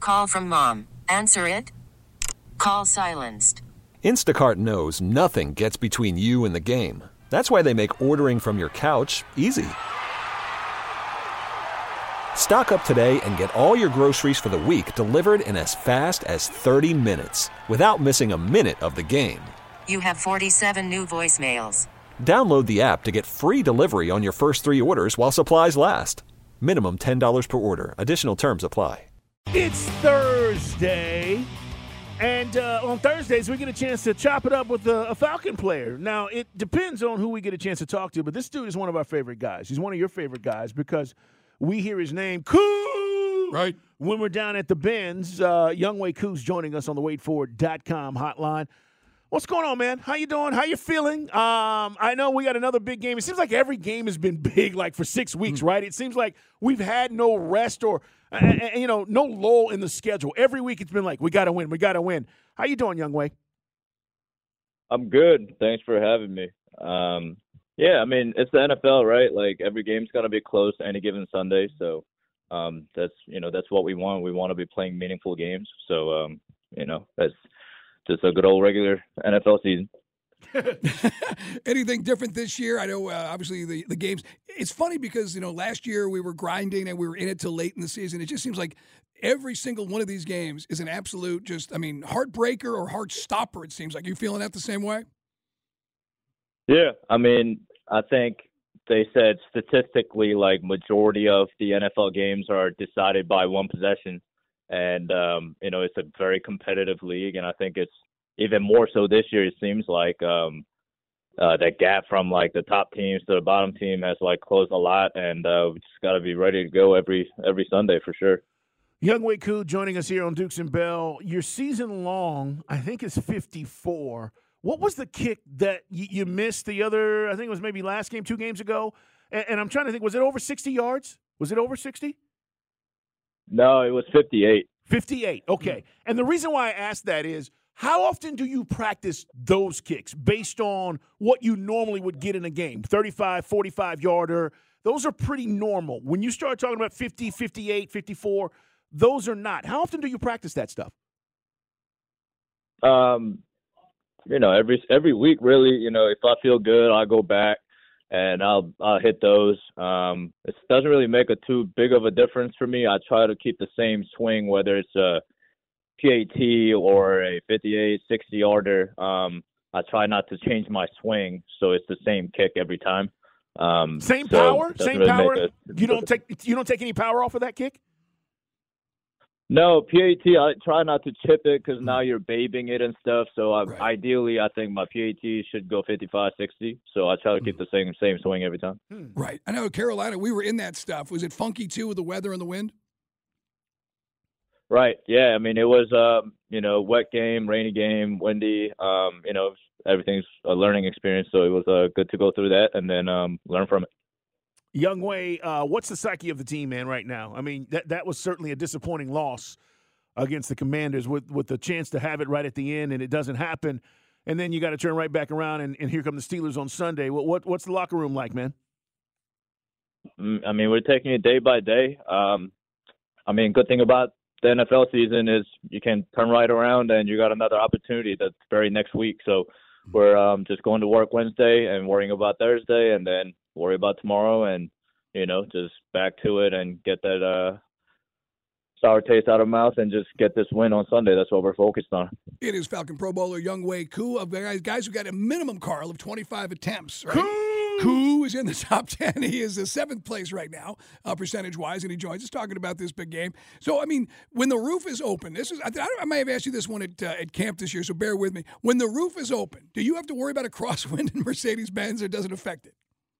Call from mom. Answer it. Call silenced. Instacart knows nothing gets between you and the game. That's why they make ordering from your couch easy. Stock up today and get all your groceries for the week delivered in as fast as 30 minutes without missing a minute of the game. You have 47 new voicemails. Download the app to get free delivery on your first 3 orders while supplies last. Minimum $10 per order. Additional terms apply. It's Thursday, and on Thursdays we get a chance to chop it up with a Falcon player. Now, it depends on who we get a chance to talk to, but this dude is one of our favorite guys. He's one of your favorite guys because we hear his name, Koo, right, when we're down at the Benz. Younghoe Koo's joining us on the WaitFor.com hotline. What's going on, man? How you doing? How you feeling? I know we got another big game. It seems like every game has been big, like for 6 weeks, right? It seems like we've had no rest or, no lull in the schedule. Every week it's been like, we got to win, we got to win. How you doing, Younghoe? I'm good. Thanks for having me. Yeah, I mean, it's the NFL, right? Like, every game's going to be close any given Sunday. So that's what we want. We want to be playing meaningful games. So, that's just a good old regular NFL season. Anything different this year? I know, obviously, the games. It's funny because, last year we were grinding and we were in it till late in the season. It just seems like every single one of these games is an absolute heartbreaker or heart stopper, it seems like. You feeling that the same way? Yeah. I mean, I think they said statistically, like, majority of the NFL games are decided by one possession. And, it's a very competitive league, and I think it's even more so this year. It seems like that gap from, like, the top teams to the bottom team has, like, closed a lot, and we just got to be ready to go every Sunday for sure. Younghoe Koo joining us here on Dukes and Bell. Your season long, I think, is 54. What was the kick that you missed the other, I think it was maybe last game, 2 games ago? And I'm trying to think, was it over 60 yards? Was it over 60? No, it was 58. 58, okay. And the reason why I asked that is, how often do you practice those kicks based on what you normally would get in a game? 35, 45-yarder, those are pretty normal. When you start talking about 50, 58, 54, those are not. How often do you practice that stuff? Every week, really. If I feel good, I'll go back and I'll hit those. It doesn't really make too big of a difference for me. I try to keep the same swing, whether it's a PAT or a 58, 60-yarder. I try not to change my swing, so it's the same kick every time. Same power? Same really power? You don't take any power off of that kick? No, PAT, I try not to chip it because now you're babying it and stuff. So Ideally, I think my PAT should go 55, 60. So I try to keep the same swing every time. Right. I know Carolina, we were in that stuff. Was it funky, too, with the weather and the wind? Right. Yeah. I mean, it was, wet game, rainy game, windy. Everything's a learning experience. So it was good to go through that and then learn from it. Younghoe, what's the psyche of the team, man, right now? I mean, that was certainly a disappointing loss against the Commanders with the chance to have it right at the end, and it doesn't happen. And then you got to turn right back around, and here come the Steelers on Sunday. What's the locker room like, man? I mean, we're taking it day by day. Good thing about the NFL season is you can turn right around, and you got another opportunity that's very next week. So we're just going to work Wednesday and worrying about Thursday, and then worry about tomorrow and, just back to it and get that sour taste out of mouth and just get this win on Sunday. That's what we're focused on. It is Falcon Pro Bowler Younghoe Koo, of guys who got a minimum, Carl, of 25 attempts. Right? Koo is in the top 10. He is the 7th place right now, percentage-wise, and he joins us talking about this big game. So, I mean, when the roof is open, I may have asked you this one at camp this year, so bear with me. When the roof is open, do you have to worry about a crosswind in Mercedes-Benz, or does it affect it?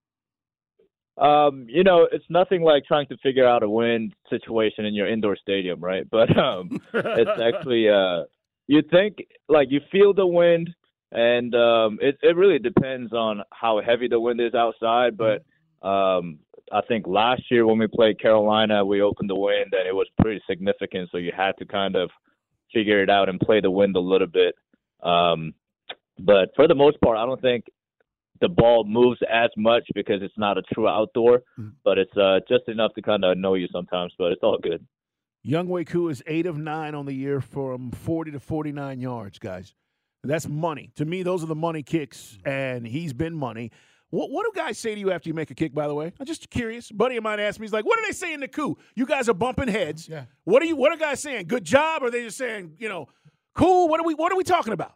It's nothing like trying to figure out a wind situation in your indoor stadium, right? But it's actually you think, like, you feel the wind, and it really depends on how heavy the wind is outside. But I think last year when we played Carolina, we opened the wind, and it was pretty significant, so you had to kind of figure it out and play the wind a little bit. But for the most part, I don't think the ball moves as much because it's not a true outdoor, but it's just enough to kind of annoy you sometimes, but it's all good. Younghoe Koo is 8 of 9 on the year from 40 to 49 yards, guys. That's money. To me, those are the money kicks, and he's been money. What do guys say to you after you make a kick, by the way? I'm just curious. A buddy of mine asked me, he's like, what are they saying to Koo? You guys are bumping heads. Yeah. What are guys saying? Good job? Or are they just saying, cool? What are we talking about?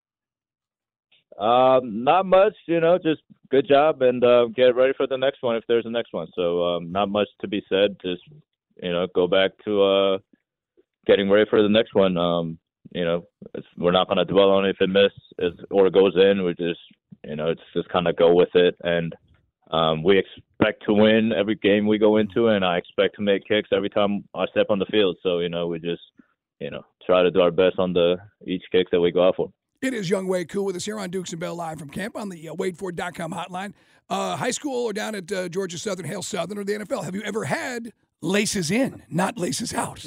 Not much, just good job and get ready for the next one if there's a next one. So not much to be said. Just, go back to getting ready for the next one. We're not going to dwell on it if it misses or goes in. We just, it's just kind of go with it. And we expect to win every game we go into, and I expect to make kicks every time I step on the field. So, we just, try to do our best on each kick that we go out for. It is Younghoe Koo with us here on Dukes and Bell live from camp on the WadeFord.com hotline. High school or down at Georgia Southern, Hale Southern, or the NFL, have you ever had laces in, not laces out?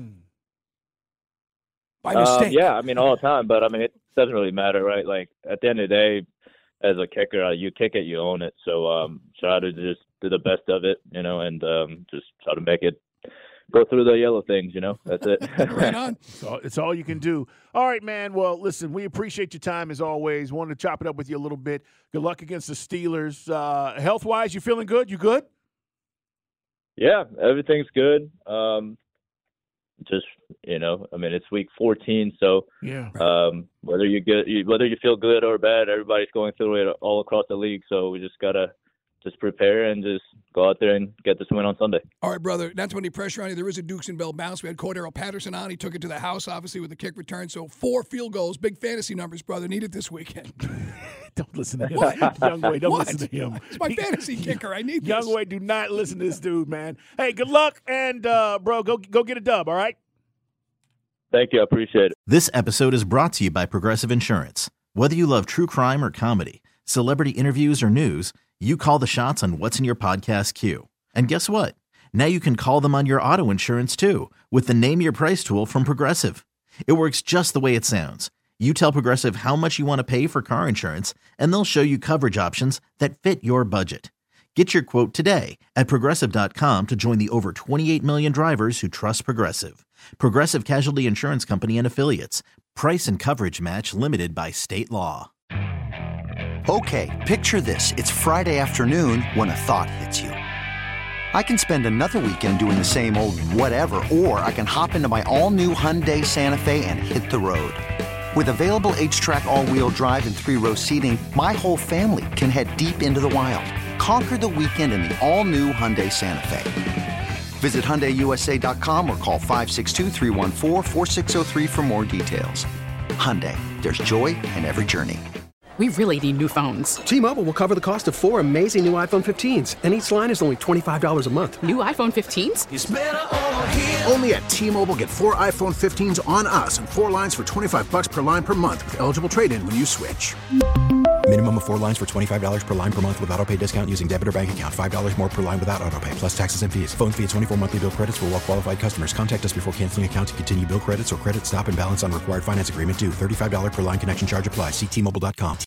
By mistake. Yeah, all the time, but it doesn't really matter, right? Like at the end of the day, as a kicker, you kick it, you own it. So try to just do the best of it, and just try to make it go through the yellow things, That's it. Right on. It's all you can do. All right, man. Well, listen, we appreciate your time as always. Wanted to chop it up with you a little bit. Good luck against the Steelers. Health-wise, you feeling good? You good? Yeah, everything's good. Just, it's week 14, so yeah. Whether you feel good or bad, everybody's going through it all across the league. So we just gotta just prepare and just go out there and get this win on Sunday. All right, brother. Not too many pressure on you. There is a Dukes and Bell bounce. We had Cordero Patterson on. He took it to the house, obviously, with the kick return. So 4 field goals, big fantasy numbers, brother. Needed this weekend. Don't listen to him. What? Younghoe, don't What? listen to him. It's my fantasy kicker. I need this. Younghoe, do not listen to this dude, man. Hey, good luck, and, bro, go get a dub, all right? Thank you. I appreciate it. This episode is brought to you by Progressive Insurance. Whether you love true crime or comedy, celebrity interviews or news, you call the shots on what's in your podcast queue. And guess what? Now you can call them on your auto insurance too with the Name Your Price tool from Progressive. It works just the way it sounds. You tell Progressive how much you want to pay for car insurance, and they'll show you coverage options that fit your budget. Get your quote today at Progressive.com to join the over 28 million drivers who trust Progressive. Progressive Casualty Insurance Company and Affiliates. Price and coverage match limited by state law. Okay, picture this. It's Friday afternoon when a thought hits you. I can spend another weekend doing the same old whatever, or I can hop into my all-new Hyundai Santa Fe and hit the road. With available H-Track all-wheel drive and 3-row seating, my whole family can head deep into the wild. Conquer the weekend in the all-new Hyundai Santa Fe. Visit HyundaiUSA.com or call 562-314-4603 for more details. Hyundai, there's joy in every journey. We really need new phones. T-Mobile will cover the cost of 4 amazing new iPhone 15s, and each line is only $25 a month. New iPhone 15s? It's better over here. Only at T-Mobile, get 4 iPhone 15s on us and 4 lines for $25 per line per month with eligible trade-in when you switch. Minimum of 4 lines for $25 per line per month with autopay discount using debit or bank account. $5 more per line without autopay, plus taxes and fees. Phone fee at 24 monthly bill credits for well-qualified customers. Contact us before canceling account to continue bill credits or credit stop and balance on required finance agreement due. $35 per line connection charge applies. See T-Mobile.com.